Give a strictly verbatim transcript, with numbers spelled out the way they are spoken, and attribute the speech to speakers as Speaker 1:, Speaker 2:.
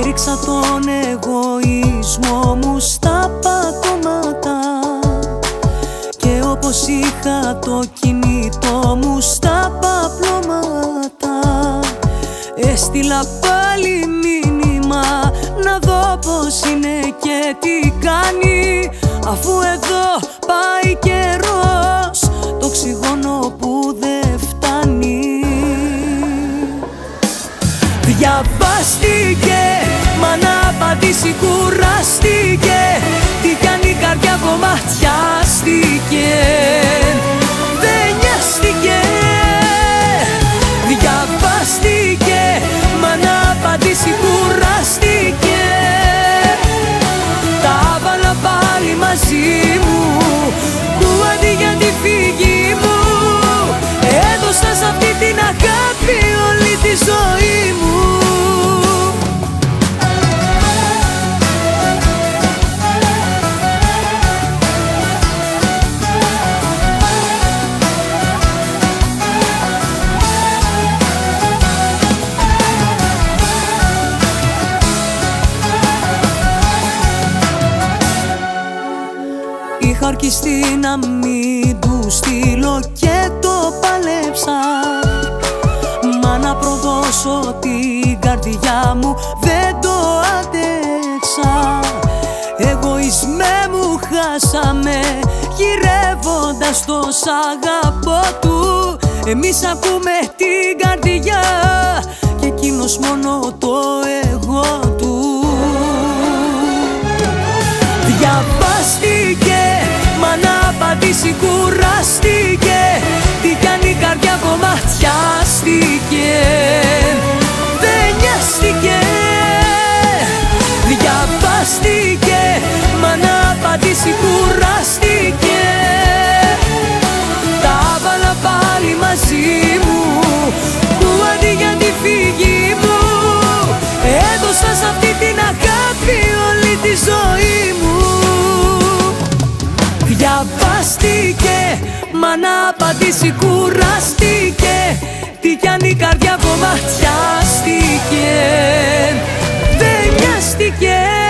Speaker 1: Έριξα τον εγωισμό μου στα πατώματα και όπως είχα το κινητό μου στα παπλώματα, έστειλα πάλι μήνυμα να δω πως είναι και τι κάνει, αφού εδώ πάει καιρός το οξυγόνο που δεν φτάνει. Διαβάστηκε, μα να απαντήσει κουράστηκε, τι κάνει η καρδιά κομματιάστηκε, δεν νοιάστηκε. Διαβάστηκε, μα να απαντήσει κουράστηκε, τα βάλα πάλι μαζί μου, που αντί για τη φύγη μου έδωσα σ' αυτή την αγάπη όλη τη ζωή μου. Είχα αρκιστεί να μην του στείλω και το παλέψα, μα να προδώσω την καρδιά μου δεν το άντεξα. Εγωισμέ μου χάσαμε, γυρεύοντας το σ' αγαπώ του. Εμείς ακούμε την καρδιά και εκείνος μόνο το εγώ του. Διαβάστηκε, μα να απαντήσει κουράστηκε, τι κάνει η καρδιά κομματιάστηκε, δεν νοιάστηκε. Διαβάστηκε, μα να απαντήσει κουράστηκε, τα βάλα πάλι μαζί μου, που αντί για τη φύγη μου έδωσα σ' αυτή την αγάπη όλη τη ζωή μου. Διαβάστηκε, μα να απαντήσει κουράστηκε, τι κι αν η καρδιά κομματιάστηκε, δεν νοιάστηκε.